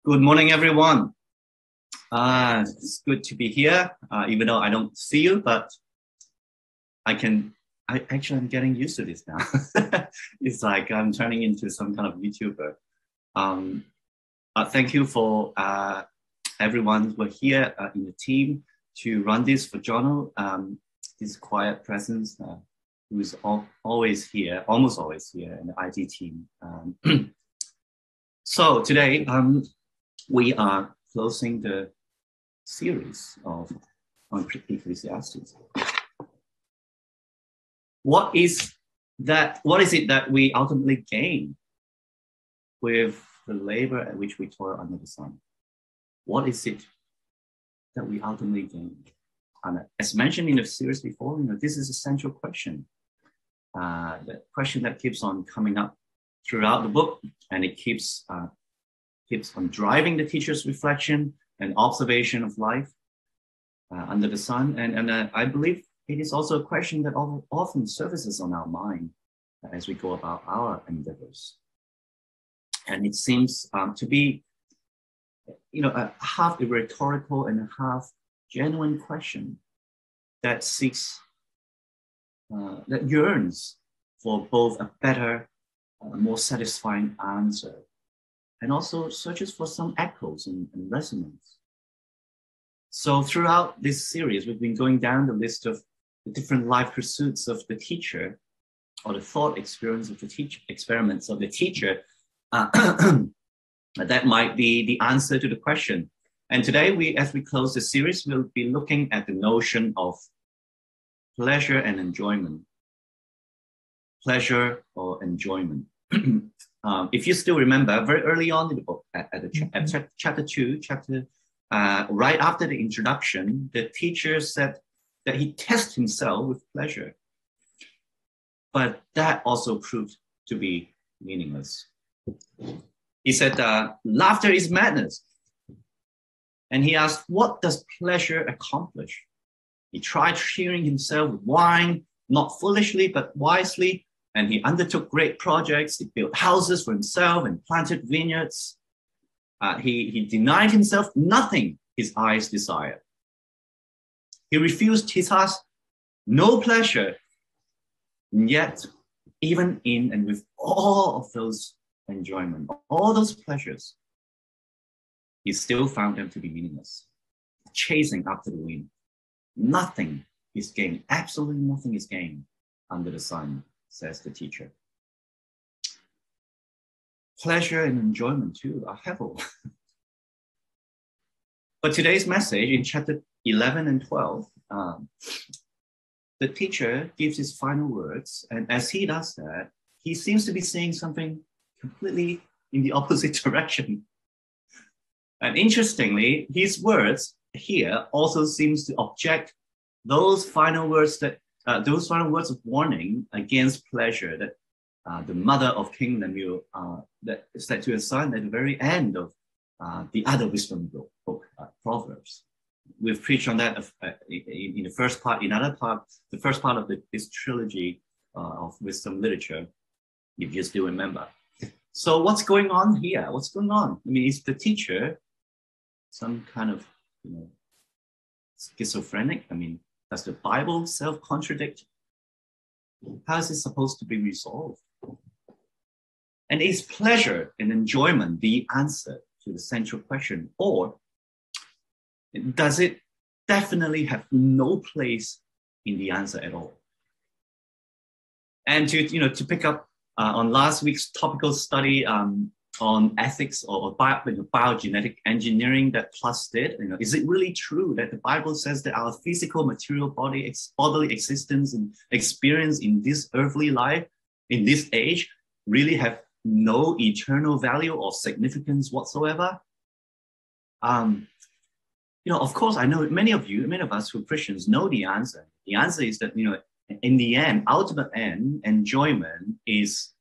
Good morning, everyone. It's good to be here, even though I don't see you, but I'm getting used to this now. It's like I'm turning into some kind of YouTuber. Thank you for everyone who are here in the team to run this for Jono. This quiet presence who's always here, almost always here in the IT team. So today, we are closing the series on Ecclesiastes. What is it that we ultimately gain with the labor at which we toil under the sun? What is it that we ultimately gain? And as mentioned in the series before, this is a central question. The question that keeps on coming up throughout the book, and it keeps on driving the teacher's reflection and observation of life under the sun. And I believe it is also a question that often surfaces on our mind as we go about our endeavors. And it seems to be, a half a rhetorical and a half genuine question that seeks, that yearns for both a better, more satisfying answer, and also searches for some echoes and resonance. So throughout this series, we've been going down the list of the different life pursuits of the teacher, or the thought experience of the teacher, experiments of the teacher, that might be the answer to the question. And today, as we close the series, we'll be looking at the notion of pleasure and enjoyment. Pleasure or enjoyment. If you still remember, very early on in the book, at chapter 2, right after the introduction, the teacher said that he tests himself with pleasure. But that also proved to be meaningless. He said, laughter is madness. And he asked, what does pleasure accomplish? He tried cheering himself with wine, not foolishly, but wisely. And he undertook great projects. He built houses for himself and planted vineyards. He denied himself nothing his eyes desired. He refused his heart no pleasure. And yet, even in and with all of those enjoyment, all those pleasures, he still found them to be meaningless. Chasing after the wind. Nothing is gained. Absolutely nothing is gained under the sun, says the teacher. Pleasure and enjoyment too are hevel. But today's message in chapter 11 and 12, the teacher gives his final words, and as he does that, he seems to be saying something completely in the opposite direction. And interestingly, his words here also seems to object those final words of warning against pleasure that the mother of King Lemuel that said to his son at the very end of the other wisdom book, Proverbs. We've preached on that in the first part. The first part of this trilogy of wisdom literature, if you still remember. So what's going on here? What's going on? I mean, is the teacher some kind of schizophrenic? I mean, does the Bible self-contradict? How is it supposed to be resolved? And is pleasure and enjoyment the answer to the central question? Or does it definitely have no place in the answer at all? And to pick up on last week's topical study on ethics or biogenetic engineering that Plus did, is it really true that the Bible says that our physical material bodily existence and experience in this earthly life, in this age, really have no eternal value or significance whatsoever? Of course, I know many of us who are Christians know the answer. The answer is that, in the end, ultimate end, enjoyment is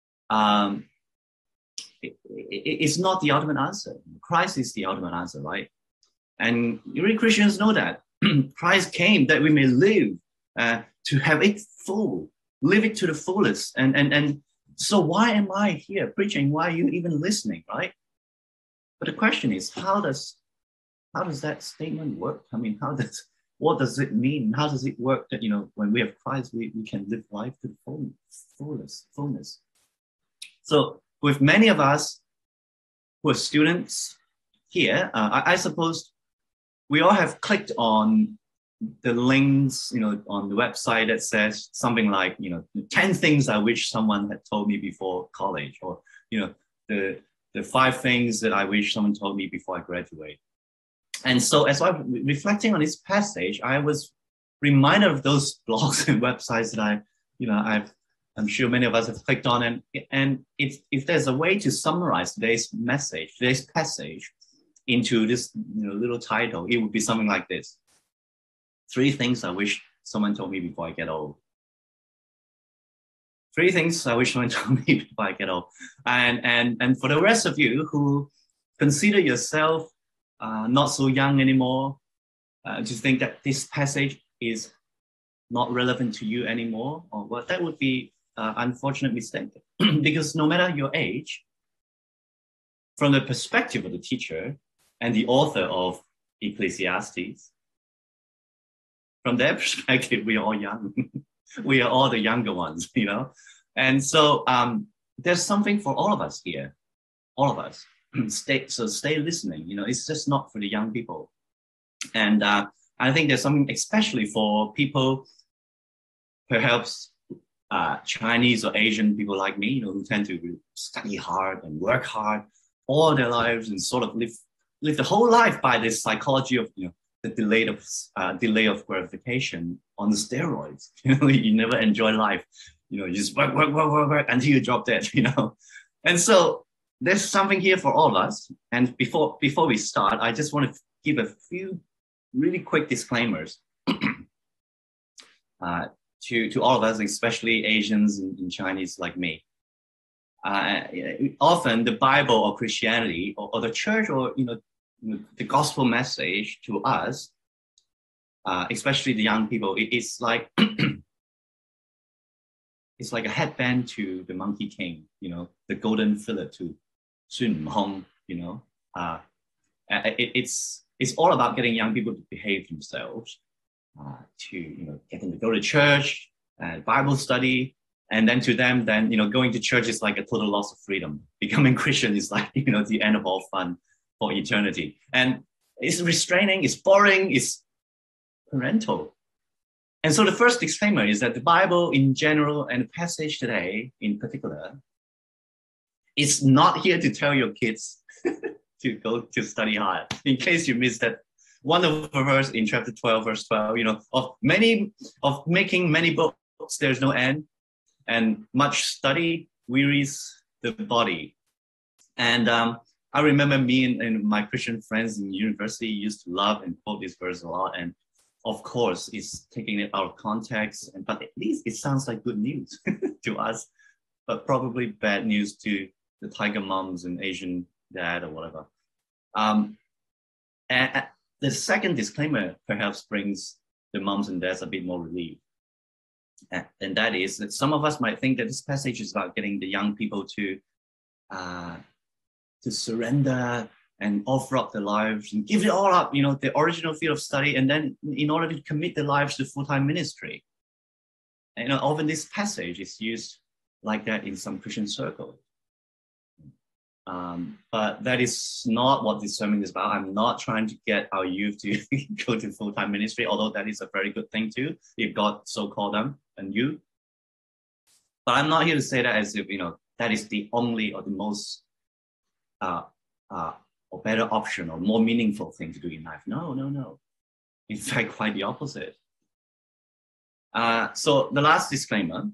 it's not the ultimate answer. Christ is the ultimate answer, right? And we Christians know that. Christ came that we may live to have it full, live it to the fullest. And so why am I here preaching? Why are you even listening, right? But the question is, how does that statement work? I mean, what does it mean? How does it work that, when we have Christ, we can live life to the fullness? So with many of us who are students here, I suppose we all have clicked on the links, on the website that says something like, 10 things I wish someone had told me before college, or, the 5 things that I wish someone told me before I graduate. And so as I'm reflecting on this passage, I was reminded of those blogs and websites that I'm sure many of us have clicked on. And if there's a way to summarize today's passage into this little title, it would be something like this: 3 things I wish someone told me before I get old. 3 things I wish someone told me before I get old. And for the rest of you who consider yourself not so young anymore, to think that this passage is not relevant to you anymore, or what, that would be an unfortunate mistake. Because no matter your age, from the perspective of the teacher and the author of Ecclesiastes, from their perspective, we are all young. We are all the younger ones, And so there's something for all of us here, all of us. Stay listening. It's just not for the young people. And I think there's something especially for people, perhaps Chinese or Asian people like me, who tend to study hard and work hard all their lives and sort of live the whole life by this psychology of, the delay of gratification on steroids. You never enjoy life. You just work until you drop dead. And so there's something here for all of us. And before we start, I just want to give a few really quick disclaimers to all of us, especially Asians and Chinese like me. Often the Bible or Christianity or the church or the gospel message to us, especially the young people, it's like it's like a headband to the Monkey King, the golden fillet to Sun Hong. It's all about getting young people to behave themselves, to get them to go to church, Bible study, and then to them, going to church is like a total loss of freedom. Becoming Christian is like the end of all fun for eternity, and it's restraining, it's boring, it's parental. And so the first disclaimer is that the Bible in general and the passage today in particular is not here to tell your kids to go to study hard. In case you missed that wonderful verse in chapter 12, verse 12, of making many books, there's no end, and much study wearies the body. And I remember me and my Christian friends in university used to love and quote this verse a lot. And of course, it's taking it out of context, but at least it sounds like good news to us, but probably bad news to the tiger moms and Asian dad or whatever. And the second disclaimer perhaps brings the moms and dads a bit more relief. And that is that some of us might think that this passage is about getting the young people to surrender and offer up their lives and give it all up, the original field of study, and then in order to commit their lives to full-time ministry. And often this passage is used like that in some Christian circles. But that is not what this sermon is about. I'm not trying to get our youth to go to full-time ministry, although that is a very good thing too, if God so called them and you. But I'm not here to say that as if, that is the only or the most or better option or more meaningful thing to do in life. No. In fact, quite the opposite. So the last disclaimer,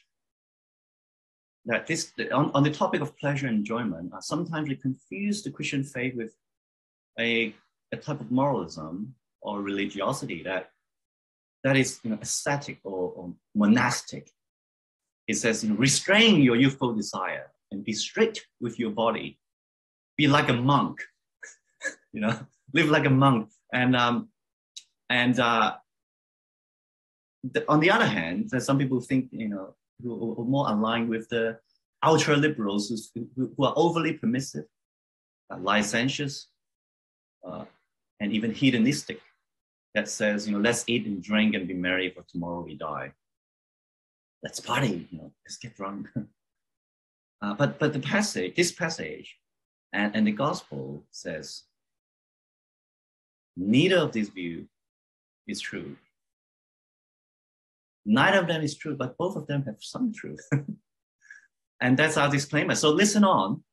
that on the topic of pleasure and enjoyment, sometimes we confuse the Christian faith with a type of moralism or religiosity that is ascetic or monastic. It says, restrain your youthful desire and be strict with your body. Be like a monk, live like a monk. And on the other hand, there's some people think, who are more aligned with the ultra liberals who are overly permissive licentious, and even hedonistic, that says, let's eat and drink and be merry, for tomorrow we die. Let's party, let's get drunk. But this passage and the gospel says, neither of these views is true. Neither of them is true, but both of them have some truth. And that's our disclaimer. So listen on.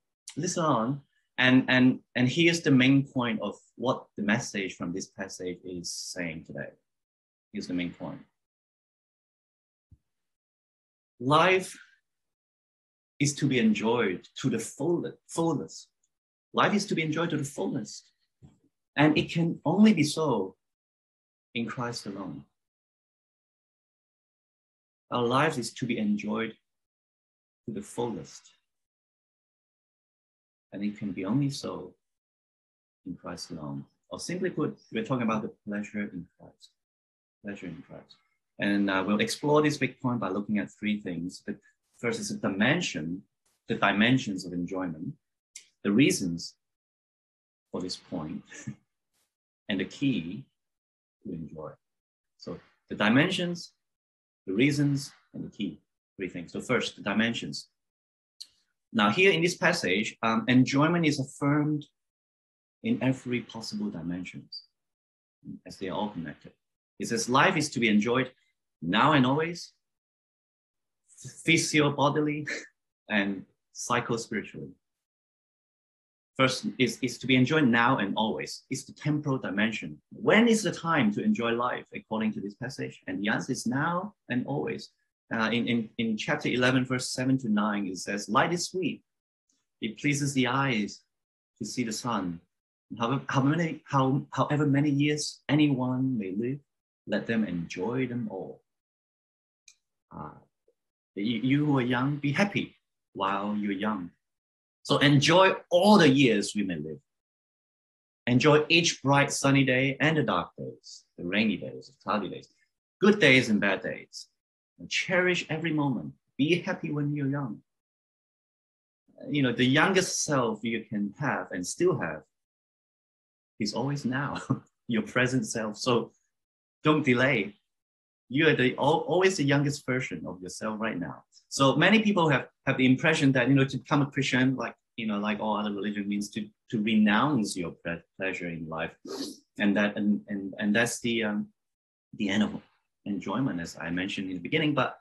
And here's the main point of what the message from this passage is saying today. Here's the main point. Life is to be enjoyed to the fullest. Life is to be enjoyed to the fullest. And it can only be so in Christ alone. Our lives is to be enjoyed to the fullest. And it can be only so in Christ alone. Or simply put, we're talking about the pleasure in Christ. Pleasure in Christ. And we'll explore this big point by looking at three things. The first is the dimensions of enjoyment, the reasons for this point, and the key to enjoy. So the dimensions, the reasons, and the key, three things. So first, the dimensions. Now here in this passage, enjoyment is affirmed in every possible dimensions, as they are all connected. It says life is to be enjoyed now and always, physio-bodily and psycho-spiritually. First is to be enjoyed now and always. It's the temporal dimension. When is the time to enjoy life, according to this passage? And the answer is now and always. In chapter 11, verse 7 to 9, it says, light is sweet. It pleases the eyes to see the sun. However many years anyone may live, let them enjoy them all. You who are young, be happy while you're young. So enjoy all the years we may live. Enjoy each bright sunny day and the dark days, the rainy days, the cloudy days, good days and bad days. And cherish every moment. Be happy when you're young. The youngest self you can have and still have is always now, your present self. So don't delay. You are always the youngest version of yourself right now. So many people have the impression that, to become a Christian, like all other religion, means to renounce your pleasure in life. And that's the end of enjoyment, as I mentioned in the beginning. But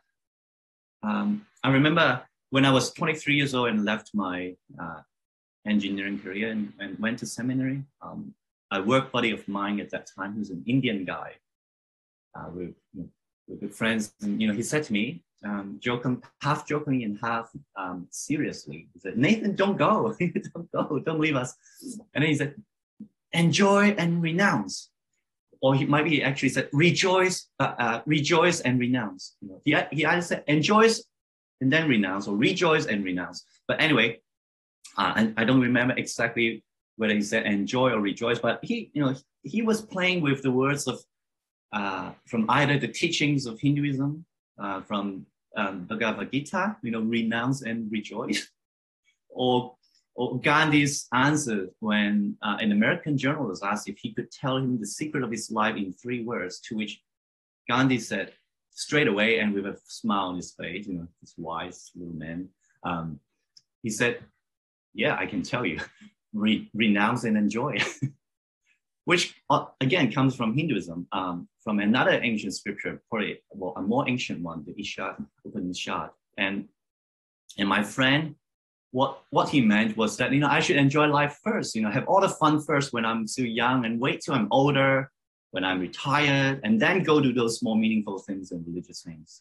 I remember when I was 23 years old and left my engineering career and went to seminary, a work buddy of mine at that time, who's an Indian guy, we're good friends, and he said to me, half jokingly and half seriously, he said, "Nathan, don't go, don't leave us." And then he said, "Enjoy and renounce," or he might be actually said, "Rejoice and renounce." He either said enjoys and then renounce, or rejoice and renounce. But anyway, and I don't remember exactly whether he said enjoy or rejoice, but he was playing with the words of from either the teachings of Hinduism, from Bhagavad Gita, renounce and rejoice, or Gandhi's answer when an American journalist asked if he could tell him the secret of his life in 3 words, to which Gandhi said straight away and with a smile on his face, this wise little man, he said, "Yeah, I can tell you, renounce and enjoy," which again comes from Hinduism, from another ancient scripture, probably a more ancient one, the Upanishad. And my friend, what he meant was that, I should enjoy life first, have all the fun first when I'm still young, and wait till I'm older, when I'm retired, and then go do those more meaningful things and religious things.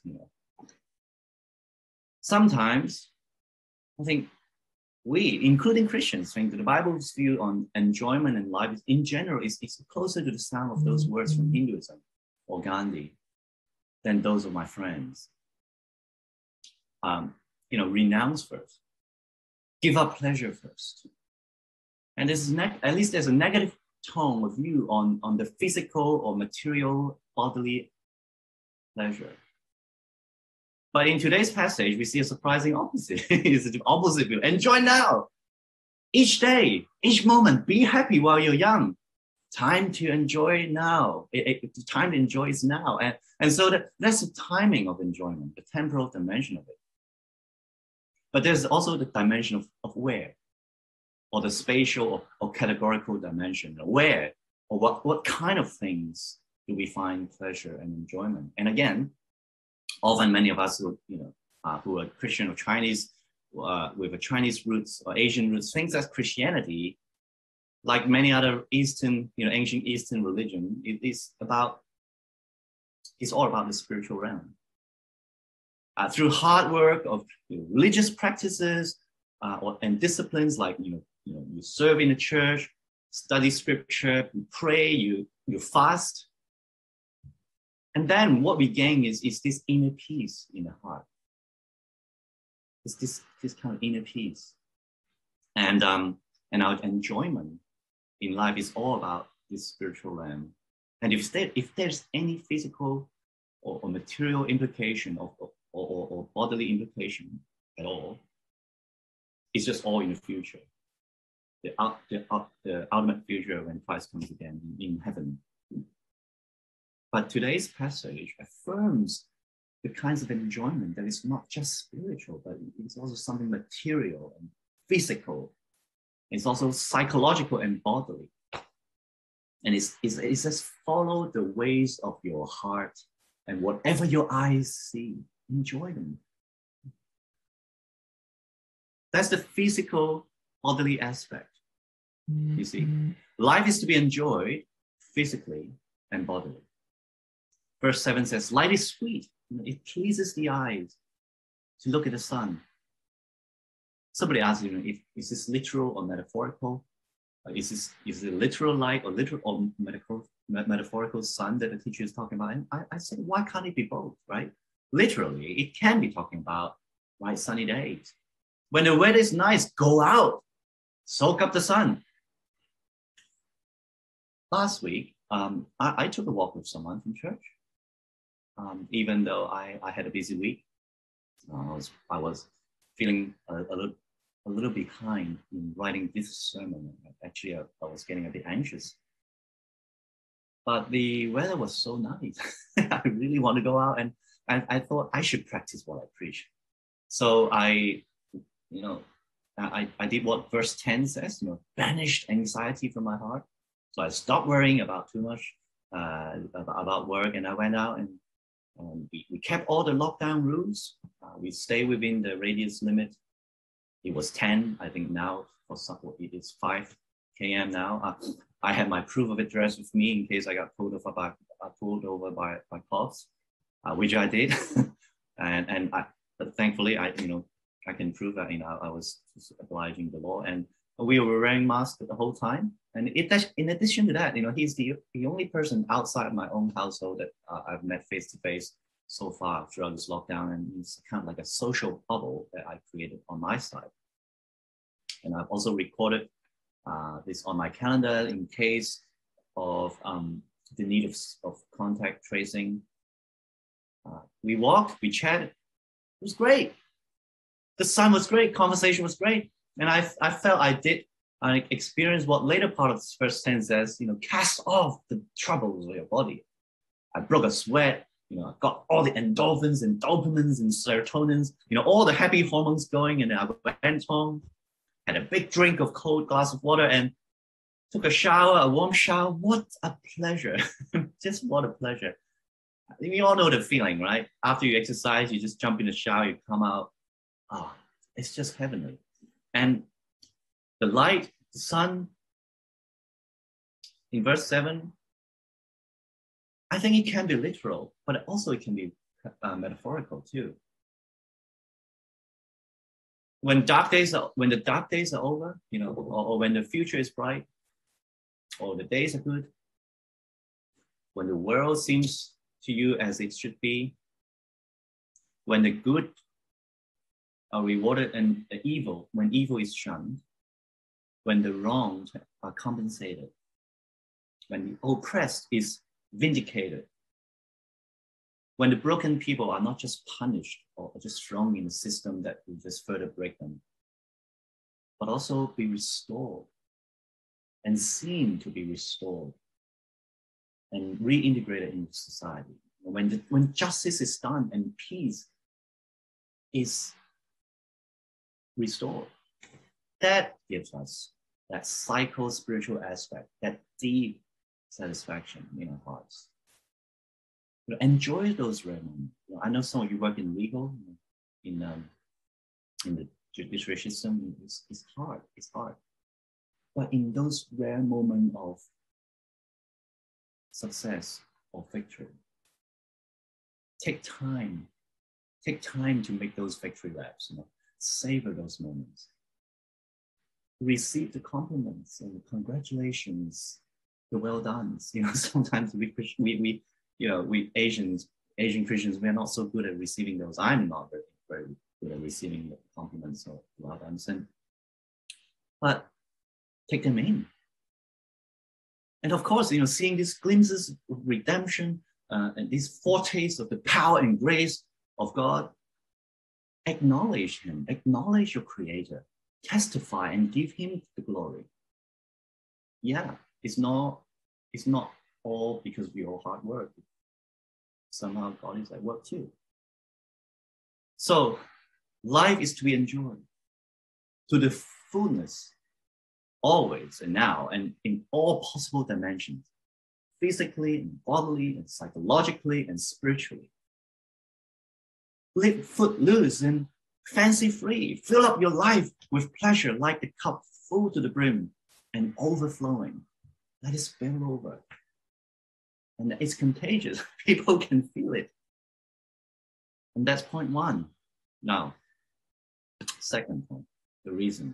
Sometimes I think we, including Christians, think that the Bible's view on enjoyment and life in general is closer to the sound of those words from Hinduism or Gandhi than those of my friends. Renounce first. Give up pleasure first. And at least there's a negative tone of view on the physical or material bodily pleasure. But in today's passage, we see a surprising opposite. It's the opposite view. Enjoy now. Each day, each moment, be happy while you're young. Time to enjoy now. The time to enjoy is now. And so that's the timing of enjoyment, the temporal dimension of it. But there's also the dimension of where, or the spatial or categorical dimension. Where, or what kind of things do we find pleasure and enjoyment? And again, often many of us who are Christian or Chinese, with a Chinese roots or Asian roots, think that Christianity, like many other Eastern, ancient Eastern religion, it's all about the spiritual realm. Through hard work of religious practices and disciplines, like you serve in the church, study scripture, you pray, you fast, and then what we gain is this inner peace in the heart. It's this kind of inner peace, and our enjoyment in life is all about this spiritual realm. And if there's any physical or material implication or bodily implication at all, it's just all in the future. The ultimate future when Christ comes again in heaven. But today's passage affirms the kinds of enjoyment that is not just spiritual, but it's also something material and physical. It's also psychological and bodily. And it says, follow the ways of your heart, and whatever your eyes see, enjoy them. That's the physical, bodily aspect. You see, life is to be enjoyed physically and bodily. Verse 7 says, light is sweet. It pleases the eyes to look at the sun. Somebody asked, is this literal or metaphorical? Is it literal light or literal or metaphorical sun that the teacher is talking about? And I said, why can't it be both, right? Literally, it can be talking about bright sunny days. When the weather is nice, go out, soak up the sun. Last week, I took a walk with someone from church. Even though I had a busy week, I was feeling a little behind in writing this sermon. Actually, I was getting a bit anxious. But the weather was so nice. I really want to go out, and I thought I should practice what I preach. So I did what verse 10 says, banished anxiety from my heart. So I stopped worrying about too much about work, and I went out and we kept all the lockdown rules. We stay within the radius limit. It was 10, I think now for some, it is 5 km now. I had my proof of address with me in case I got pulled over by cops, which I did. But thankfully, I can prove that I was obliging the law, and we were wearing masks the whole time. And in addition to that, he's the only person outside my own household that I've met face to face so far throughout this lockdown, and it's kind of like a social bubble that I created on my side. And I've also recorded this on my calendar in case of the need of contact tracing. We walked, we chatted. It was great. The sun was great, conversation was great. And I felt I experienced what later part of this first 10 says, cast off the troubles of your body. I broke a sweat, I got all the endorphins and dopamines and serotonins, all the happy hormones going, and I went home, had a big drink of cold glass of water, and took a warm shower. What a pleasure. Just what a pleasure. We all know the feeling, right? After you exercise, you just jump in the shower, you come out. Oh, it's just heavenly. And the light, the sun, in verse 7, I think it can be literal, but also it can be metaphorical too. When the dark days are over, or when the future is bright, or the days are good, when the world seems to you as it should be, when the good are rewarded and when evil is shunned, when the wronged are compensated, when the oppressed is vindicated, when the broken people are not just punished or just thrown in a system that will just further break them, but also be restored and seen to be restored and reintegrated into society. When justice is done and peace is restored, that gives us that psycho-spiritual aspect, that deep satisfaction in our hearts. Enjoy those rare moments. I know some of you work in legal, in the judiciary system. It's hard. It's hard. But in those rare moments of success or victory, take time to make those victory laps. Savor those moments. Receive the compliments and the congratulations, the well done. Sometimes we Asian Christians, we are not so good at receiving those. I'm not very good at receiving the compliments or well done. But take them in. And of course, seeing these glimpses of redemption and these foretastes of the power and grace of God, acknowledge him, acknowledge your creator, testify and give him the glory. Yeah, it's not all because we all hard work. Somehow God is at work too. So life is to be enjoyed to the fullness, always and now, and in all possible dimensions, physically and bodily and psychologically and spiritually. Live footloose and fancy-free. Fill up your life with pleasure like the cup full to the brim and overflowing. Let it spill over. And it's contagious. People can feel it. And that's point one. Now, second point, the reason.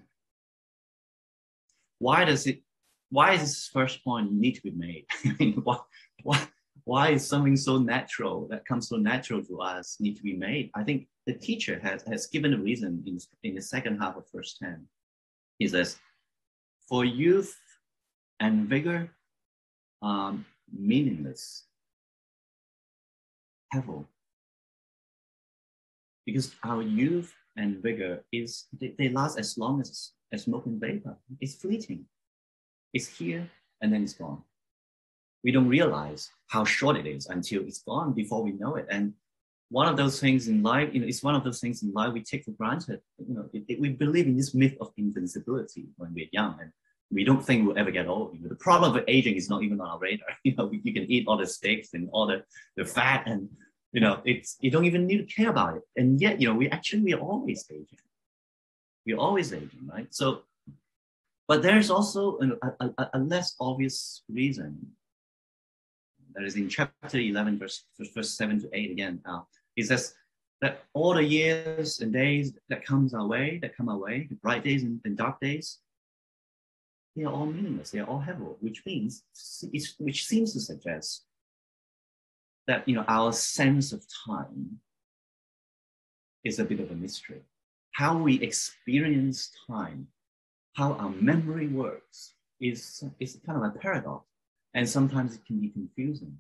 Why does this first point need to be made? I mean, why is something so natural, that comes so natural to us, need to be made? I think the teacher has given a reason in the second half of verse 10. He says, for youth and vigor are meaningless. Hevel. Because our youth and vigor they last as long as smoke and vapor. It's fleeting. It's here and then it's gone. We don't realize how short it is until it's gone before we know it. And one of those things in life, it's one of those things in life we take for granted. We believe in this myth of invincibility when we're young, and we don't think we'll ever get old. The problem with aging is not even on our radar. You can eat all the steaks and all the fat, and you don't even need to care about it. And yet, we are always aging. We're always aging, right? So, but there's also a less obvious reason. That is in chapter 11, verse 7 to 8 again. It says that all the years and days that come our way, the bright days and dark days, they are all meaningless. They are all hevel, which seems to suggest that our sense of time is a bit of a mystery. How we experience time, how our memory works, is kind of a paradox. And sometimes it can be confusing.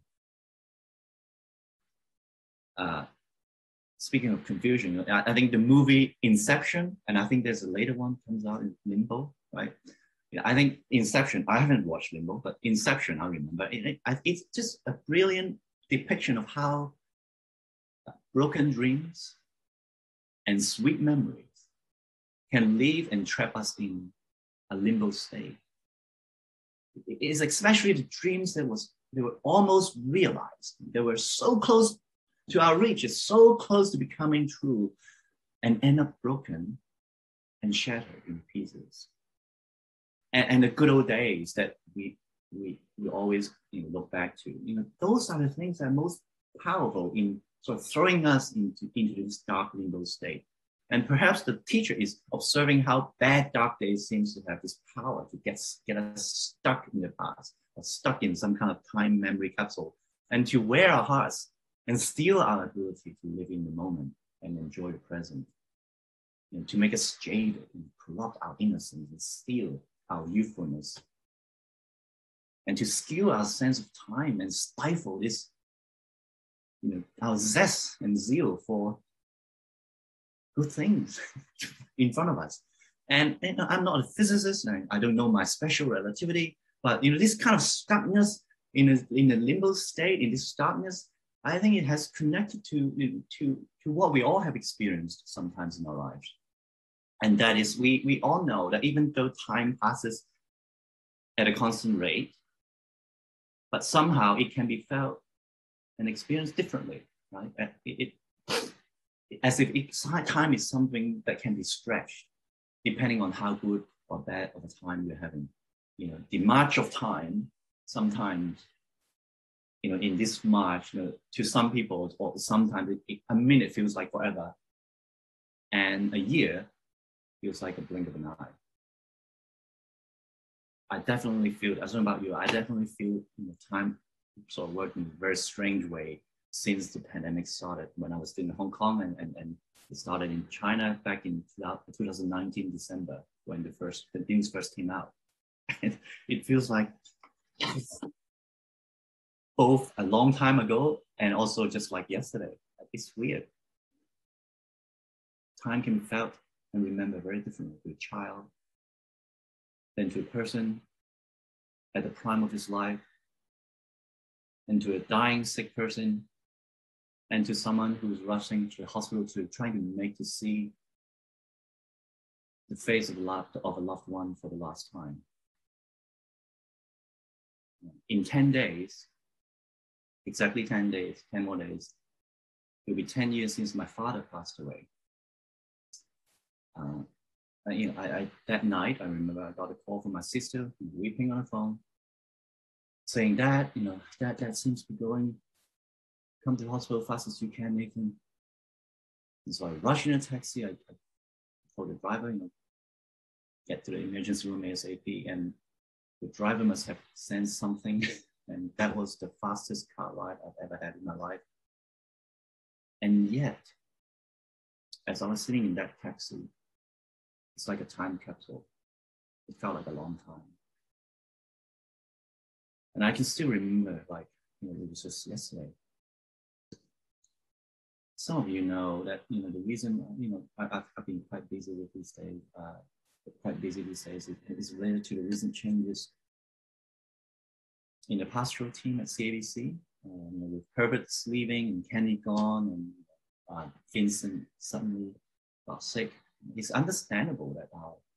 Speaking of confusion, I think the movie Inception, and I think there's a later one comes out in Limbo, right? I think Inception, I haven't watched Limbo, but Inception, I remember. It's just a brilliant depiction of how broken dreams and sweet memories can leave and trap us in a limbo state. It is especially the dreams they were almost realized. They were so close to our reach, it's so close to becoming true, and end up broken and shattered in pieces. And the good old days that we always look back to, those are the things that are most powerful in sort of throwing us into this dark limbo state. And perhaps the teacher is observing how bad dark days seems to have this power to get us stuck in the past, or stuck in some kind of time memory capsule, and to wear our hearts and steal our ability to live in the moment and enjoy the present, to make us jaded and corrupt our innocence and steal our youthfulness, and to skew our sense of time and stifle this, our zest and zeal for good things in front of us. And I'm not a physicist, and I don't know my special relativity, but this kind of stuckness in a limbo state, in this stuckness, I think it has connected to what we all have experienced sometimes in our lives. And that is, we all know that even though time passes at a constant rate, but somehow it can be felt and experienced differently, right? As if time is something that can be stretched depending on how good or bad of a time you're having. The march of time, sometimes, in this march, to some people, or sometimes a minute feels like forever, and a year feels like a blink of an eye. I definitely feel, I don't know about you, I definitely feel time sort of working in a very strange way since the pandemic started. When I was in Hong Kong, and it started in China back in 2019 December, when the things first came out. It feels like both a long time ago and also just like yesterday. It's weird. Time can be felt and remembered very differently to a child than to a person at the prime of his life, and to a dying sick person, and to someone who's rushing to the hospital to trying to see the face of a loved one for the last time. In 10 days, exactly 10 days, 10 more days, it'll be 10 years since my father passed away. That night, I remember I got a call from my sister, weeping on the phone, saying, Dad, Dad seems to be going. Come to the hospital as fast as you can, Nathan. And so I rushed in a taxi. I told the driver, get to the emergency room ASAP. And the driver must have sensed something. And that was the fastest car ride I've ever had in my life. And yet, as I was sitting in that taxi, it's like a time capsule. It felt like a long time. And I can still remember, it was just yesterday. Some of you know that, the reason, I've been quite busy with these days, is related to the recent changes in the pastoral team at CABC, with Herbert leaving and Kenny gone, and Vincent suddenly got sick. It's understandable that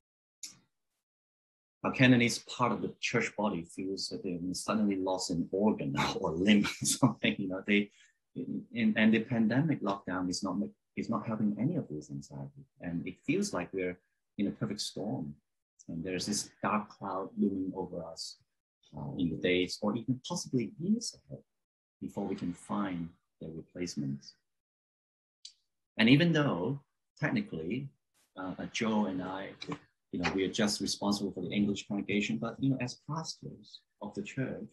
our Cantonese part of the church body feels that they suddenly lost an organ or limb or something. And the pandemic lockdown is not helping any of these anxiety. And it feels like we're in a perfect storm. And there's this dark cloud looming over us in the days or even possibly years ahead before we can find their replacements. And even though technically Joe and I, we are just responsible for the English congregation, but as pastors of the church,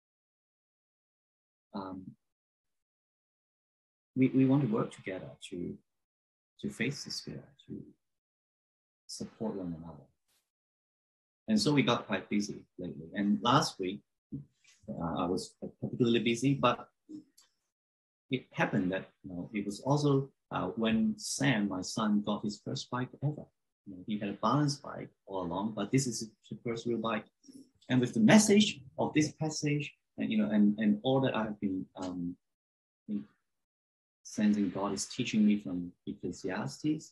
we want to work together to face this fear, to support one another. And so we got quite busy lately. And last week, I was particularly busy, but it happened that it was also when Sam, my son, got his first bike ever. He had a balance bike all along, but this is his first real bike. And with the message of this passage, and all that I've been sensing God is teaching me from Ecclesiastes,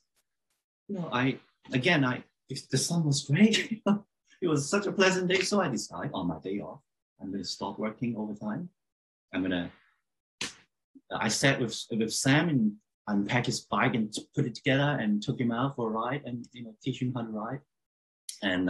the sun was great. It was such a pleasant day, so I decided on my day off, I'm going to stop working overtime. I sat with Sam and unpack his bike and put it together and took him out for a ride and teach him how to ride. And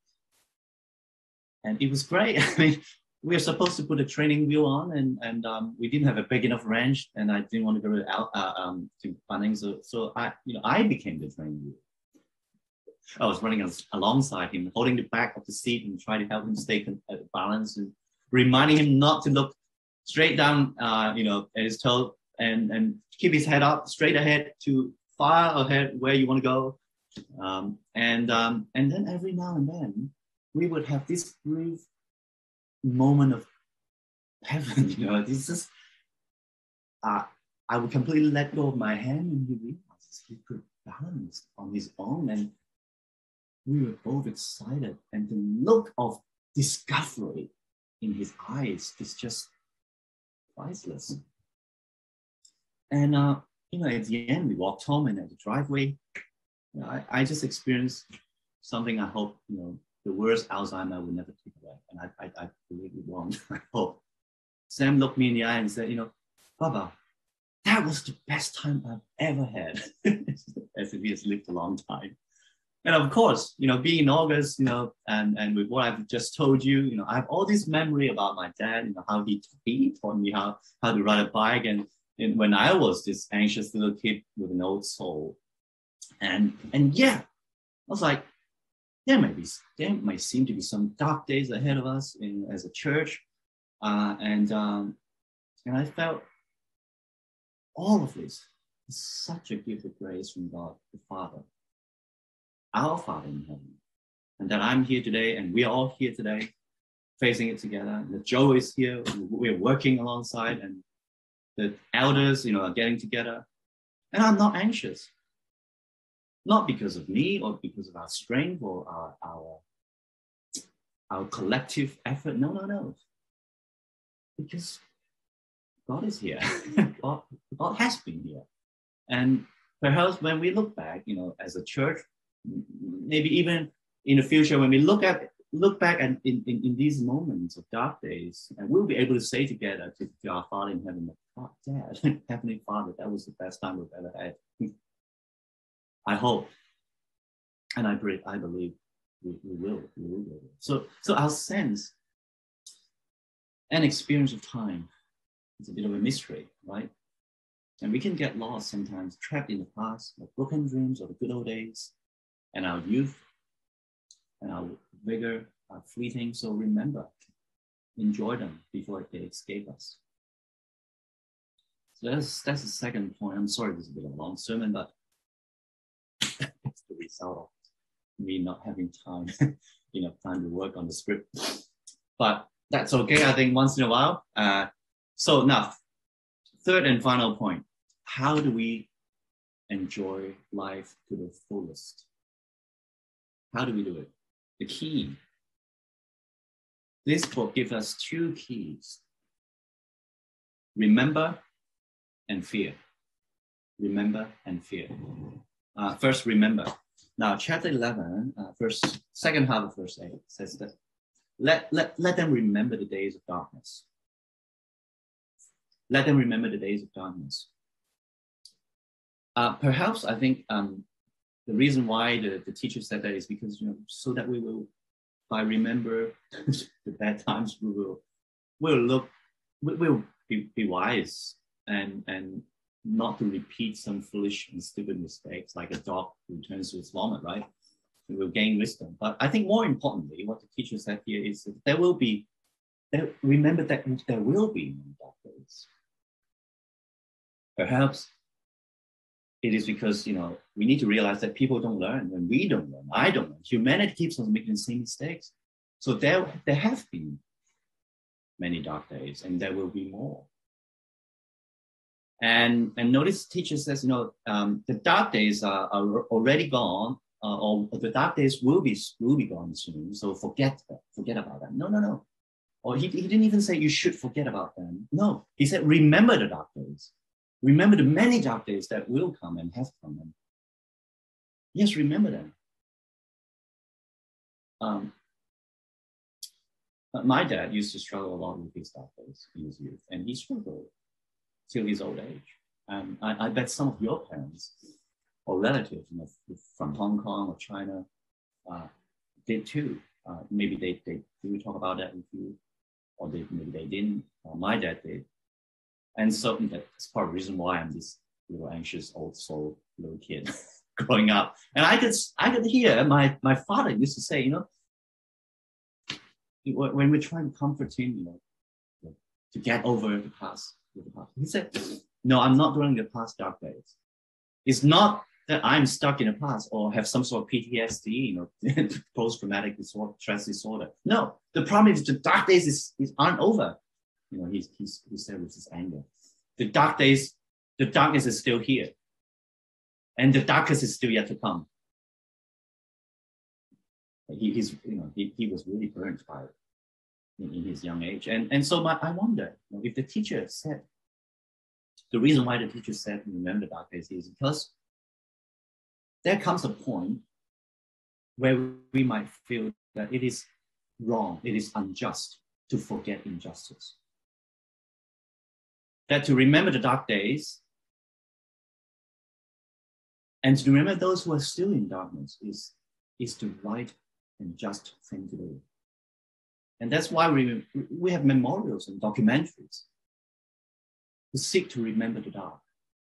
it was great. I mean, we were supposed to put a training wheel on, and we didn't have a big enough range, and I didn't want to go to Bunnings, so I became the training wheel. I was running alongside him, holding the back of the seat and trying to help him stay balanced, and reminding him not to look straight down, at his toe, and keep his head up, straight ahead, to far ahead where you want to go. And then every now and then we would have this brief moment of heaven. This is I would completely let go of my hand, and he realizes he could balance on his own, we were both excited, and the look of discovery in his eyes is just priceless. And at the end, we walked home, and at the driveway, I just experienced something I hope, the worst Alzheimer will never take away. And I believe it won't. I hope. Sam looked me in the eye and said, Baba, that was the best time I've ever had. As if he has lived a long time. And of course, being in August, and with what I've just told you, I have all this memory about my dad, how he taught me how to ride a bike. And when I was this anxious little kid with an old soul. And yeah, I was like, there might seem to be some dark days ahead of us as a church. And I felt all of this is such a gift of grace from God, the Father, our Father in heaven. And that I'm here today, and we are all here today, facing it together. And that Joe is here, we're working alongside, and the elders, are getting together. And I'm not anxious. Not because of me or because of our strength or our collective effort. No. Because God is here. God has been here. And perhaps when we look back, as a church, maybe even in the future, when we look back and in these moments of dark days, and we'll be able to say together to our Father in heaven, God, Dad, Heavenly Father, that was the best time we've ever had. I hope, and I believe we will. So our sense and experience of time is a bit of a mystery, right? And we can get lost sometimes, trapped in the past, like broken dreams of the good old days, and our youth, and our vigor are fleeting. So remember, enjoy them before they escape us. So that's the second point. I'm sorry, this is a bit of a long sermon, but it's the result of me not having time, time to work on the script. But that's okay, I think, once in a while. So now, third and final point. How do we enjoy life to the fullest? How do we do it? The key. This book gives us two keys. Remember and fear. Remember and fear. First, remember. Now, chapter 11, second half of verse 8 says that let them remember the days of darkness. Let them remember the days of darkness. Perhaps I think the reason why the teacher said that is because, so that we will, by remember the bad times, we'll be wise and not to repeat some foolish and stupid mistakes like a dog who returns to its vomit, right? We will gain wisdom. But I think more importantly, what the teacher said here is that remember that there will be dark days. Perhaps it is because, we need to realize that people don't learn when we don't learn. I don't learn. Humanity keeps on making the same mistakes. So there have been many dark days, and there will be more. And notice teacher says, the dark days are already gone, or the dark days will be gone soon. So forget about them. No. Or he didn't even say you should forget about them. No, he said remember the dark days. Remember the many dark days that will come and have come. And yes, remember them. My dad used to struggle a lot with his dark days in his youth, and he struggled till his old age. I bet some of your parents or relatives, from Hong Kong or China, did too. Maybe they do talk about that with you, or maybe they didn't. My dad did. And so that's part of the reason why I'm this little anxious old soul little kid growing up. And I could hear my father used to say, when we're trying to comfort him, to get over the past, he said, no, I'm not dwelling the past dark days. It's not that I'm stuck in the past or have some sort of PTSD, post-traumatic stress disorder. No, the problem is the dark days aren't over. He said with his anger. The darkness is still here. And the darkest is still yet to come. he was really burnt by it in his young age. And so I wonder, if the teacher said, the reason why the teacher said remember the dark days is because there comes a point where we might feel that it is wrong, it is unjust to forget injustice. That to remember the dark days and to remember those who are still in darkness is the right and just thing to do. And that's why we have memorials and documentaries to seek to remember the dark.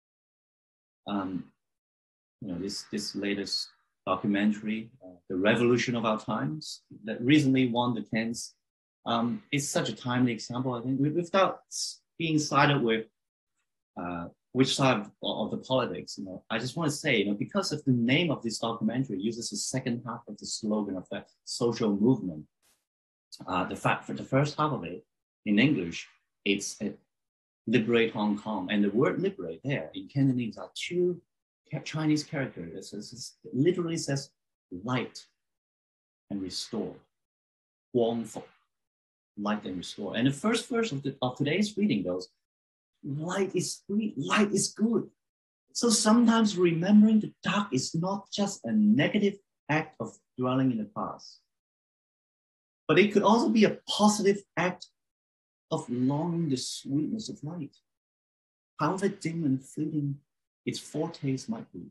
This latest documentary, The Revolution of Our Times, that recently won the Cannes, is such a timely example, I think, without being sided with which side of the politics. I just want to say, because of the name of this documentary uses the second half of the slogan of the social movement. The fact for the first half of it in English, it's liberate Hong Kong, and the word liberate there in Cantonese are two Chinese characters. It literally says light and restore, 光復, light and restore. And the first verse of today's reading goes, light is sweet, light is good. So sometimes remembering the dark is not just a negative act of dwelling in the past, but it could also be a positive act of longing the sweetness of light, however dim and fleeting its foretaste might be.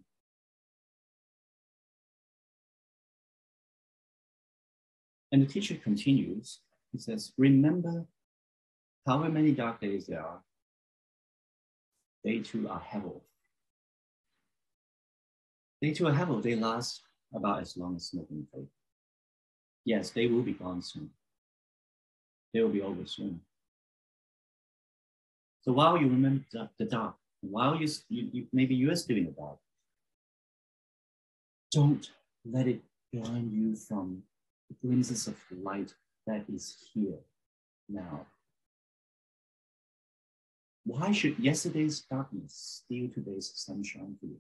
And the teacher continues, he says, remember however many dark days there are, they too are hevel. They too are hevel, they last about as long as smoking fade. Yes, they will be gone soon. They will be over soon. So while you remember the dark, while maybe you are still in the dark, don't let it blind you from the glimpses of light that is here now. Why should yesterday's darkness steal today's sunshine for you?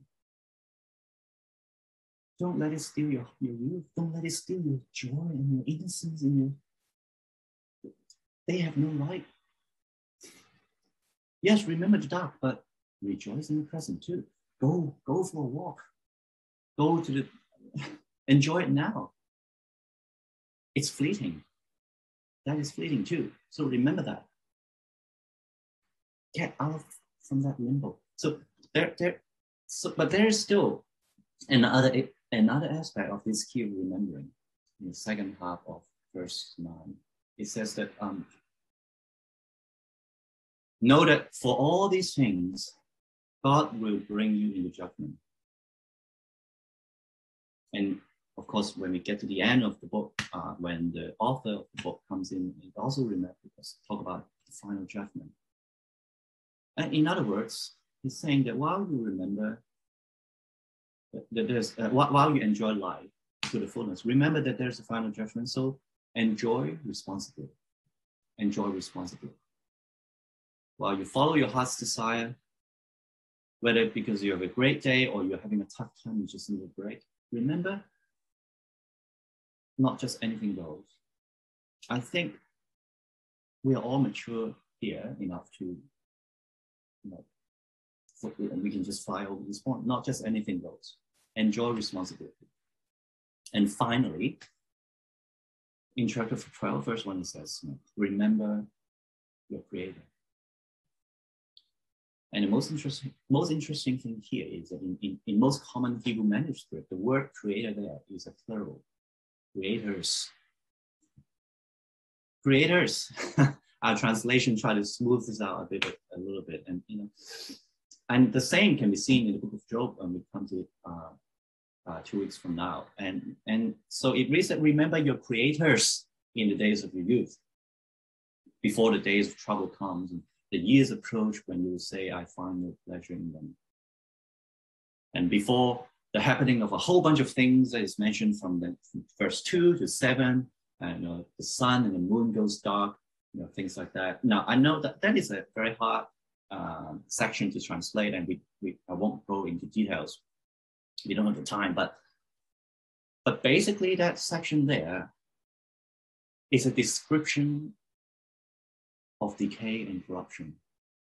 Don't let it steal your youth. Don't let it steal your joy and your innocence and they have no right. Yes, remember the dark, but rejoice in the present too. Go for a walk. Enjoy it now. It's fleeting. That is fleeting too. So remember that. Get out from that limbo. But there is still another aspect of this key of remembering in the second half of verse 9. It says that know that for all these things, God will bring you into judgment. And of course, when we get to the end of the book, when the author of the book comes in, it also talk about the final judgment. And in other words, he's saying that while you remember that there's, while you enjoy life to the fullness, remember that there's a final judgment. So enjoy responsibly. Enjoy responsibly. While you follow your heart's desire, whether because you have a great day or you're having a tough time, you just need a break, remember, not just anything goes. I think we are all mature here enough to, we can just fly over this point. Not just anything goes. Enjoy responsibility. And finally, in chapter 12, verse 1, it says, remember your Creator. And the most interesting thing here is that in most common Hebrew manuscript, the word creator there is a plural. Creators. Creators. Our translation try to smooth this out a little bit. And the same can be seen in the book of Job when we come to it 2 weeks from now. And so it reads that remember your creators in the days of your youth, before the days of trouble comes. And the years approach when you say, I find no pleasure in them. And before the happening of a whole bunch of things that is mentioned from verse 2 to 7, and the sun and the moon goes dark, things like that. Now, I know that is a very hard section to translate, and I won't go into details. We don't have the time, but But basically that section there is a description of decay and corruption.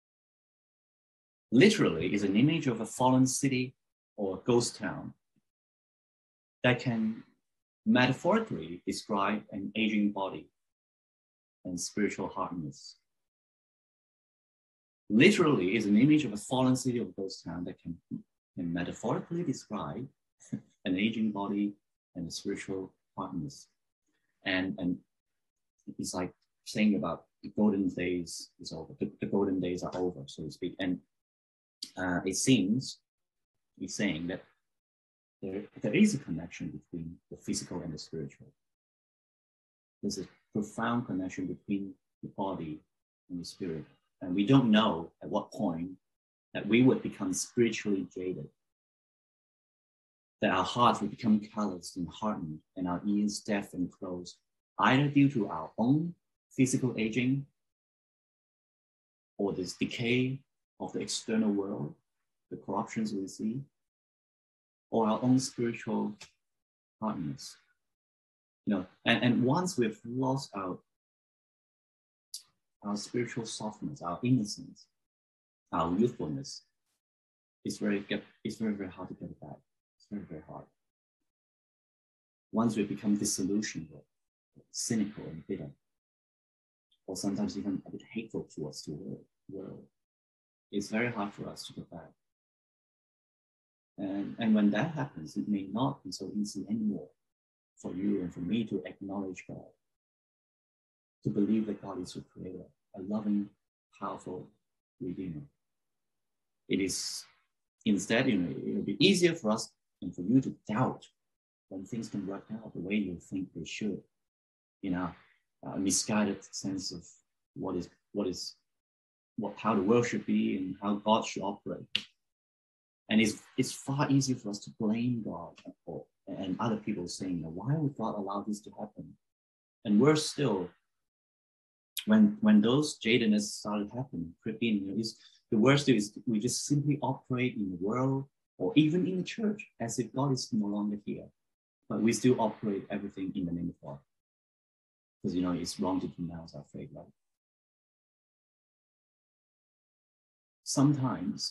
Literally is an image of a fallen city or a ghost town that can metaphorically describe an aging body and spiritual hardness. Literally is an image of a fallen city or ghost town that can metaphorically describe an aging body and a spiritual hardness. And it's like saying about the golden days is over. The golden days are over, so to speak. And it seems he's saying that there is a connection between the physical and the spiritual. There's a profound connection between the body and the spirit. And we don't know at what point that we would become spiritually jaded, that our hearts would become calloused and hardened and our ears deaf and closed, either due to our own physical aging or this decay of the external world, the corruptions we see, or our own spiritual hardness. And once we've lost our spiritual softness, our innocence, our youthfulness, it's very, very hard to get it back. It's very, very hard. Once we become disillusioned, or cynical and bitter, or sometimes even a bit hateful towards the world, it's very hard for us to get back. And when that happens, it may not be so easy anymore for you and for me to acknowledge God, to believe that God is your creator, a loving, powerful redeemer. It is instead, it will be easier for us and for you to doubt when things can work out the way you think they should. A misguided sense of how the world should be and how God should operate. And it's far easier for us to blame God and other people saying, why would God allow this to happen? And worse still, when those jadedness started happening, creep in, the worst is we just simply operate in the world or even in the church as if God is no longer here. But we still operate everything in the name of God. Because, it's wrong to denounce our faith, right? Sometimes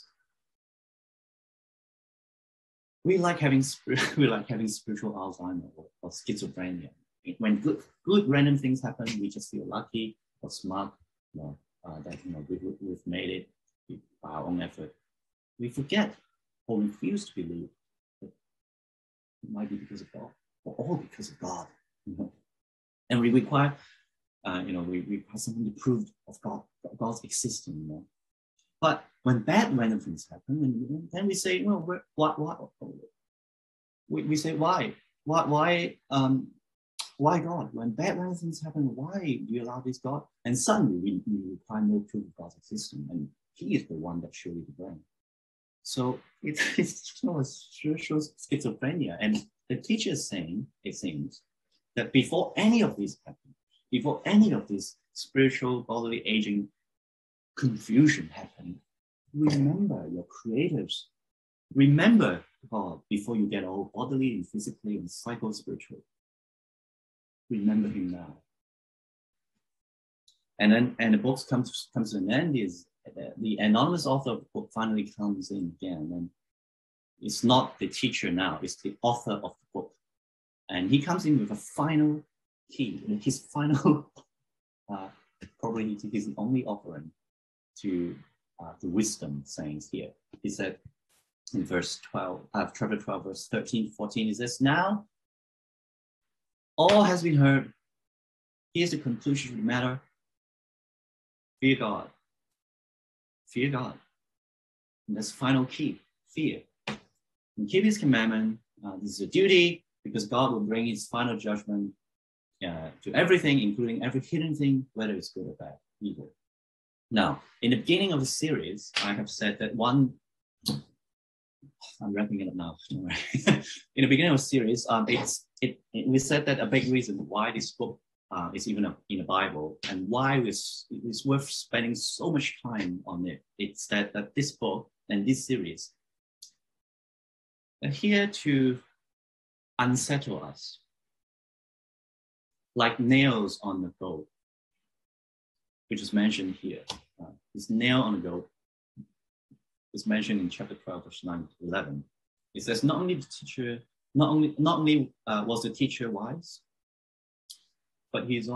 we like having spiritual Alzheimer or schizophrenia. When good random things happen, we just feel lucky or smart, that we've made it by our own effort. We forget or refuse to believe that it might be because of God, or all because of God. And we require, we require something to prove of God's existence. But when bad random things happen, then we say, we say, why God? When bad random things happen, why do you allow this God? And suddenly we require no proof of God's existence, and He is the one that surely to blame. So it's spiritual schizophrenia. And the teacher is saying, it seems, that before any of this happened, before any of this spiritual bodily aging confusion happened, remember your creators. Remember God before you get all bodily and physically and psycho-spiritual. Remember Him now. And the book comes to an end. Is the anonymous author of the book finally comes in again, and it's not the teacher now, it's the author of the book. And he comes in with a final key, and his final, probably he's the only offering to the wisdom sayings here. He said in verse 12, chapter 12, verse 13, 14, he says, now all has been heard. Here's the conclusion of the matter. Fear God. Fear God. And that's the final key, fear. And keep His commandment. This is a duty, because God will bring His final judgment to everything, including every hidden thing, whether it's good or bad, evil. Now, in the beginning of the series, I have said that I'm wrapping it up now. Don't worry. In the beginning of the series, we said that a big reason why this book is even in the Bible and why it's worth spending so much time on it. It's that this book and this series are here to unsettle us, like nails on the goat, which is mentioned here. This nail on the goat is mentioned in chapter 12, verse 9 to 11. It says, not only was the teacher wise, but he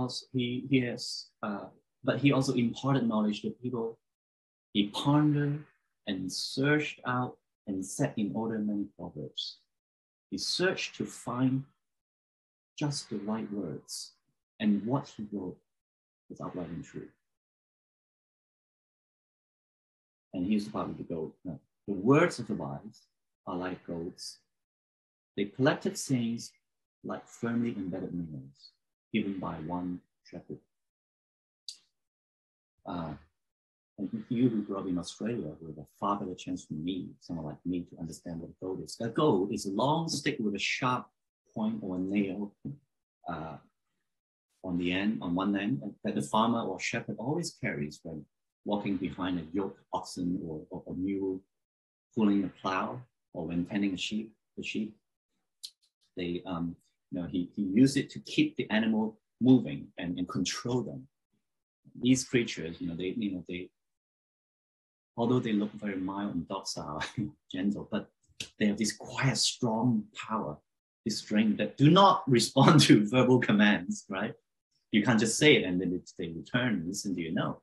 also imparted knowledge to people. He pondered and searched out and set in order many proverbs. He searched to find just the right words, and what he wrote was upright and true. And here's the part of the goat. The words of the wise are like goats. They collected sayings like firmly embedded nails given by one shepherd. And you who grew up in Australia with a far better chance than me, someone like me, to understand what a goat is. A goat is a long stick with a sharp point or a nail on one end, that the farmer or shepherd always carries when walking behind a yoke oxen or a mule pulling a plow, or when tending the sheep. He used it to keep the animal moving and control them. These creatures, although they look very mild and docile, gentle, but they have this quiet, strong power, this strength that do not respond to verbal commands, right? You can't just say it and then they return and listen to you. No.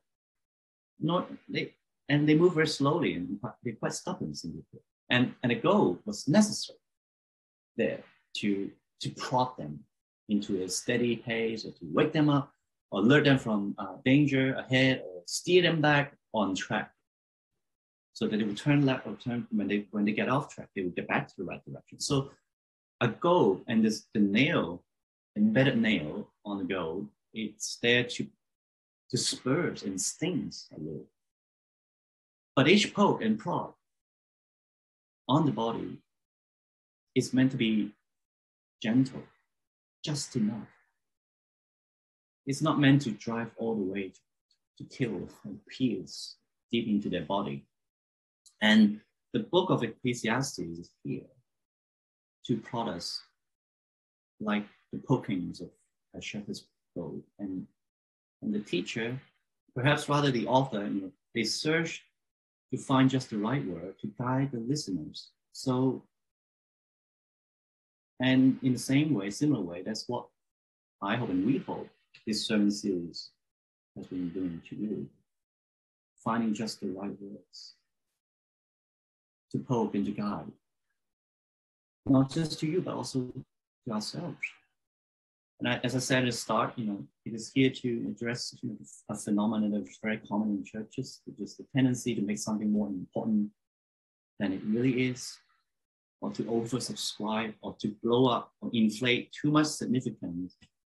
They move very slowly and they're quite stubborn. And a goal was necessary there to prod them into a steady pace, or to wake them up, or alert them from danger ahead, or steer them back on track, so that they will turn left or turn when they get off track, they will get back to the right direction. So a goal, and the nail, embedded nail on the goal, it's there to spurs and stings a little. But each poke and prod on the body is meant to be gentle, just enough. It's not meant to drive all the way to kill and pierce deep into their body. And the book of Ecclesiastes is here to prod us like the pokings of a shepherd's bow. And the teacher, perhaps rather the author, they search to find just the right word to guide the listeners. So, and in the similar way, that's what I hope and we hope this sermon series has been doing to you. Finding just the right words to poke and to guide. Not just to you, but also to ourselves. And as I said at the start, it is here to address a phenomenon that is very common in churches, which is the tendency to make something more important than it really is, or to oversubscribe, or to blow up or inflate too much significance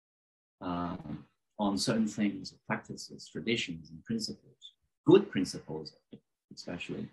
on certain things, practices, traditions, and principles, good principles, especially.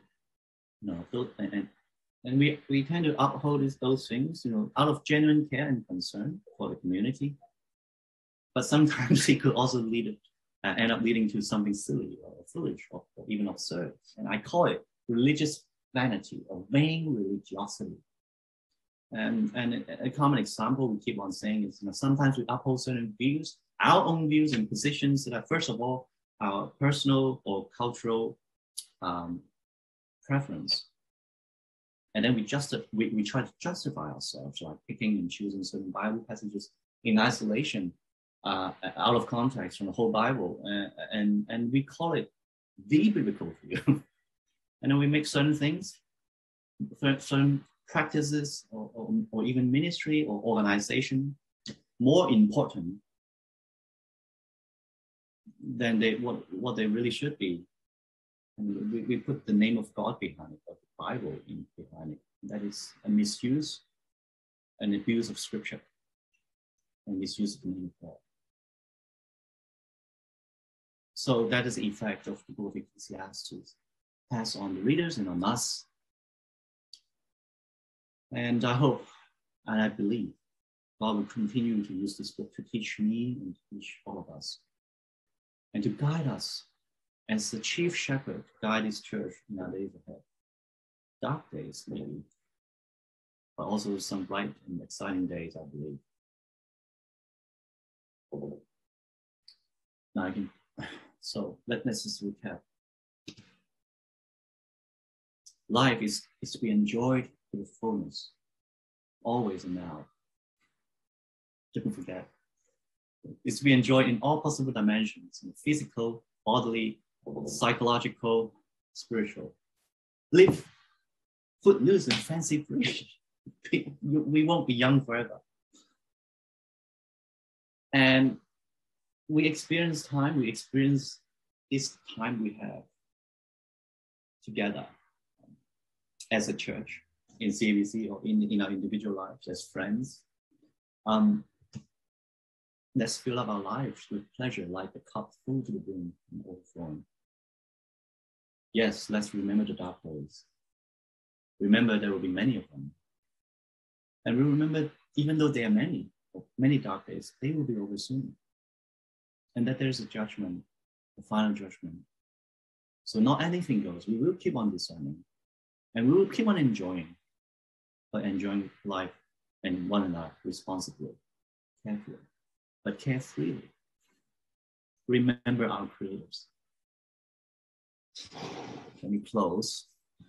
And we tend to uphold those things, out of genuine care and concern for the community. But sometimes it could also end up leading to something silly or foolish or even absurd. And I call it religious vanity or vain religiosity. And a common example we keep on saying is, sometimes we uphold certain views, our own views and positions that are, first of all, our personal or cultural preference. And then we try to justify ourselves, like picking and choosing certain Bible passages in isolation, out of context from the whole Bible, and we call it the biblical view. And then we make certain things, certain practices, or even ministry or organization more important than what they really should be. And we put the name of God behind it, of the Bible behind it. That is a misuse, an abuse of Scripture, and misuse of the name of God. So that is the effect of the book of Ecclesiastes, pass on the readers and on us. And I hope, and I believe, God will continue to use this book to teach me and to teach all of us, and to guide us as the chief shepherd, to guide his church in our days ahead. Dark days, maybe, but also some bright and exciting days, I believe. Now so let's just recap. Life is to be enjoyed to the fullness, always and now. Don't forget. It's to be enjoyed in all possible dimensions, physical, bodily, psychological, spiritual. Live footloose and fancy free. We won't be young forever. And we experience this time we have together as a church, in CVC or in our individual lives as friends. Let's fill up our lives with pleasure, like a cup full to the brim and overflowing. Yes, let's remember the dark days. Remember there will be many of them. And we remember, even though there are many dark days, they will be over soon. And that there's a judgment, a final judgment. So not anything goes. We will keep on discerning. And we will keep on enjoying, but enjoying life and one another responsibly, carefully, but carefreely. Remember our creators. Let me close.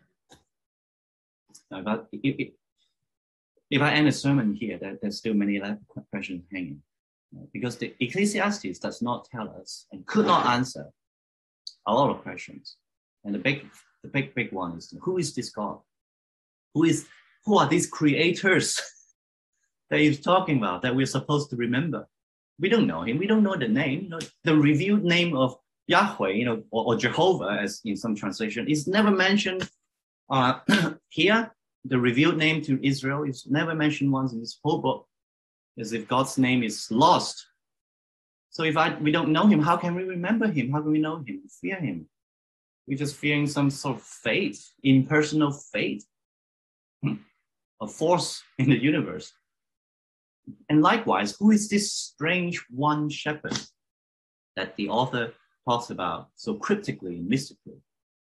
Now, if I end a sermon here, there's still many questions hanging. Because the Ecclesiastes does not tell us and could not answer a lot of questions. And the big one is, who is this God? Who are these creators that he's talking about that we're supposed to remember? We don't know him. We don't know the name. The revealed name of Yahweh, or Jehovah, as in some translation, is never mentioned here. The revealed name to Israel is never mentioned once in this whole book, as if God's name is lost. So if we don't know him, how can we remember him? How can we know him, fear him? We're just fearing some sort of fate, impersonal fate, a force in the universe. And likewise, who is this strange one shepherd that the author talks about so cryptically, mystically?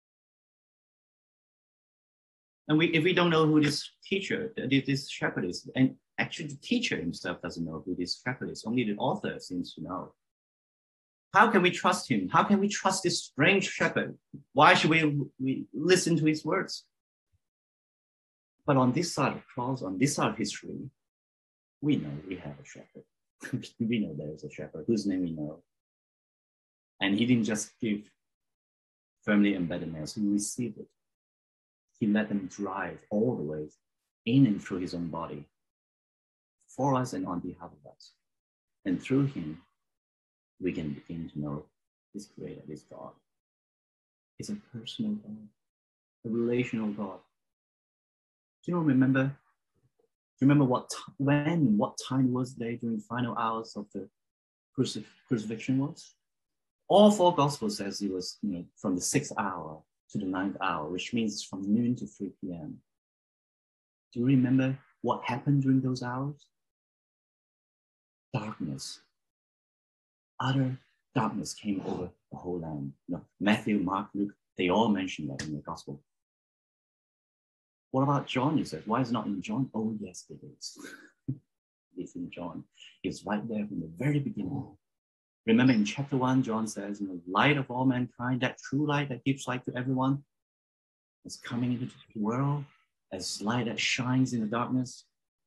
And if we don't know who this shepherd is, and actually the teacher himself doesn't know who this shepherd is, only the author seems to know. How can we trust him? How can we trust this strange shepherd? Why should we listen to his words? But on this side of the cross, on this side of history, we know we have a shepherd. We know there is a shepherd whose name we know. And he didn't just give firmly embedded nails, he received it. He let them drive all the way in and through his own body for us and on behalf of us. And through him, we can begin to know this creator, this God. It's a personal God, a relational God. Do you remember what time was there during the final hours of the crucifixion was? All four Gospels says it was from the 6th hour to the 9th hour, which means from noon to 3 p.m. Do you remember what happened during those hours? Darkness. Utter darkness came over the whole land. Matthew, Mark, Luke, they all mention that in the Gospel. What about John, you said? Why is it not in John? Oh, yes, it is. It's in John. It's right there from the very beginning. Remember in chapter 1, John says, light of all mankind, that true light that gives light to everyone, is coming into the world as light that shines in the darkness.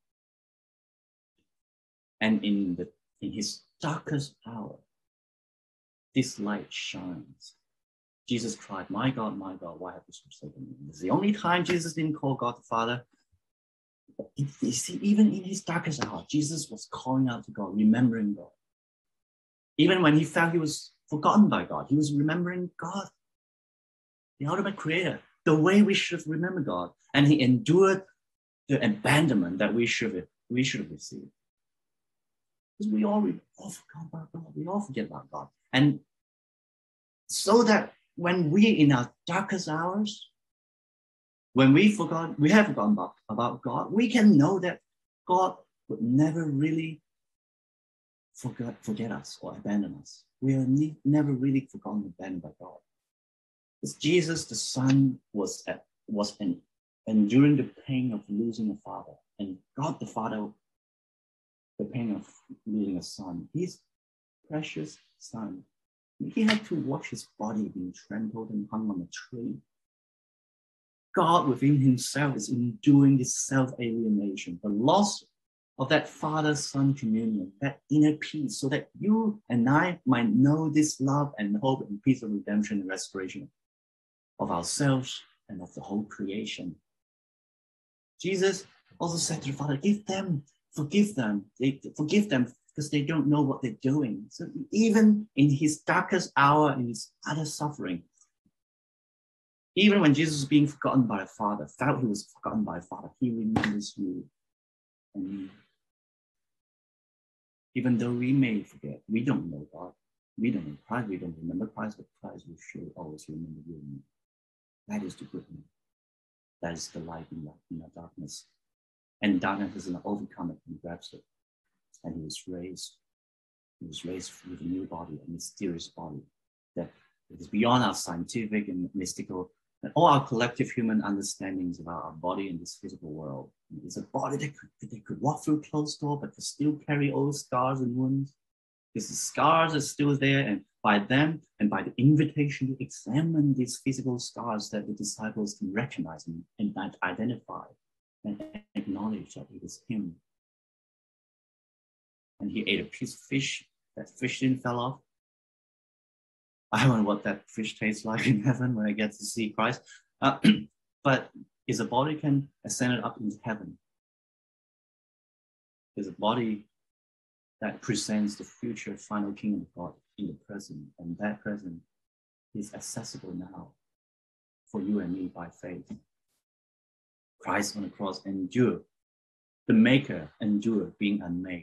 And in his darkest hour, this light shines. Jesus cried, my God, why have you forsaken me? It's the only time Jesus didn't call God the Father. You see, even in his darkest hour, Jesus was calling out to God, remembering God. Even when he felt he was forgotten by God, he was remembering God, the ultimate creator, the way we should remember God. And he endured the abandonment that we should have received. Because we all forgot about God. We all forget about God. And so that when we, in our darkest hours, when we have forgotten about God, we can know that God would never really forget us or abandon us. We are never really forgotten or abandoned by God. Because Jesus, the Son, was enduring the pain of losing a father And God the Father, the pain of losing a son, his precious son, he had to watch his body being trampled and hung on a tree. God within himself is enduring this self-alienation, the loss of that father-son communion, that inner peace, so that you and I might know this love and hope and peace of redemption and restoration of ourselves and of the whole creation. Jesus also said to the Father, forgive them because they don't know what they're doing. So even in his darkest hour, in his utter suffering, even when Jesus was being forgotten by the Father, felt he was forgotten by the Father, he remembers you and me. Even though we may forget, we don't know God, we don't know Christ, we don't remember Christ, but Christ will surely always remember you and me. That is the good news. That is the light in the darkness. And darkness doesn't overcome it and grabs it. And he was raised. He was raised with a new body, a mysterious body that is beyond our scientific and mystical and all our collective human understandings about our body in this physical world. It's a body that could walk through a closed door, but could still carry all the scars and wounds. Because the scars are still there, and by them and by the invitation to examine these physical scars that the disciples can recognize and identify and acknowledge that it is him. And he ate a piece of fish. That fish didn't fall off. I wonder what that fish tastes like in heaven when I get to see Christ. But his body can ascend up into heaven. There's a body that presents the future final kingdom of God in the present. And that present is accessible now for you and me by faith. Christ on the cross endured. The maker endured being unmade.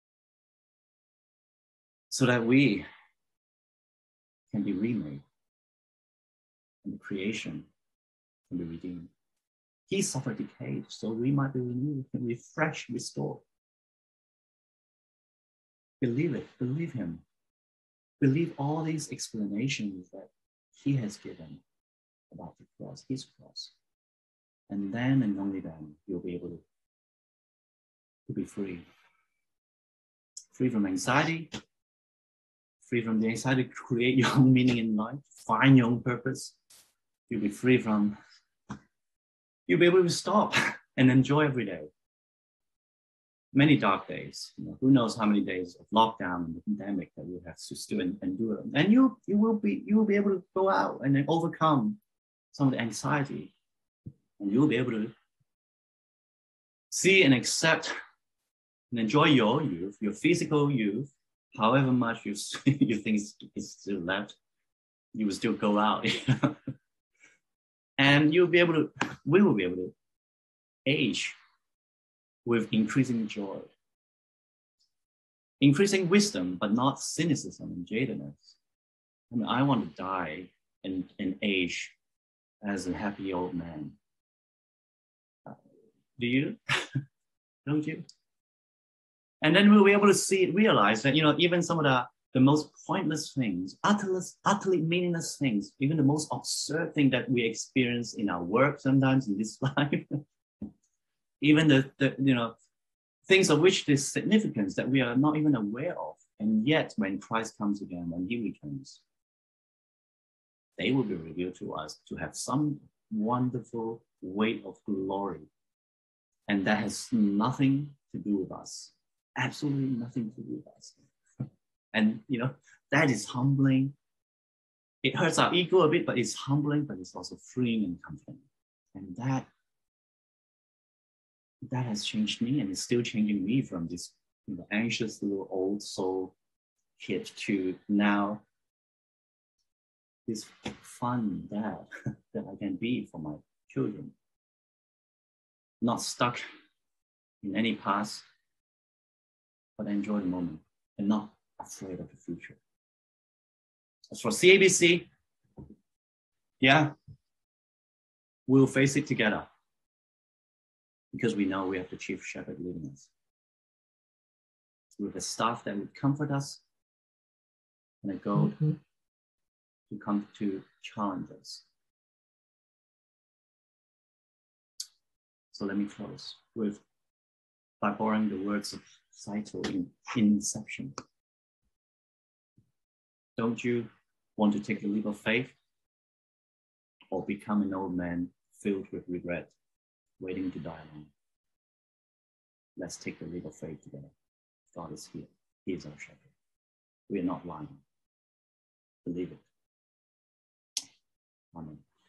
So that we can be remade. And the creation can be redeemed. He suffered decay, so we might be renewed, refreshed, restored. Believe it, believe him. Believe all these explanations that he has given about the cross, his cross. And then and only then you'll be able to be free. Free from anxiety, free from the anxiety to create your own meaning in life, find your own purpose. You'll be free from, you'll be able to stop and enjoy every day. Many dark days, who knows how many days of lockdown and the pandemic that we'll have to still endure. And you will be able to go out and then overcome some of the anxiety. And you'll be able to see and accept and enjoy your youth, your physical youth, however much you think is still left, you will still go out. And we will be able to age with increasing joy, increasing wisdom, but not cynicism and jadedness. I mean, I want to die and age as a happy old man. Do you? Don't you? And then we'll be able to realize that, even some of the most pointless things, utterly meaningless things, even the most absurd thing that we experience in our work sometimes in this life, even the things of which there's significance that we are not even aware of. And yet when Christ comes again, when he returns, they will be revealed to us to have some wonderful weight of glory. And that has nothing to do with us. Absolutely nothing to do with us. And, that is humbling. It hurts our ego a bit, but it's humbling, but it's also freeing and comforting. And that has changed me, and it's still changing me from this anxious little old soul kid to now this fun dad that I can be for my children. Not stuck in any past, but enjoy the moment and not afraid of the future. As for CABC, we'll face it together because we know we have the chief shepherd leading us. With a staff that would comfort us and a goad to come to challenge us. So let me close with by borrowing the words of Saito in Inception. Don't you want to take the leap of faith or become an old man filled with regret, waiting to die alone? Let's take the leap of faith together. God is here. He is our shepherd. We are not lying. Believe it. Amen.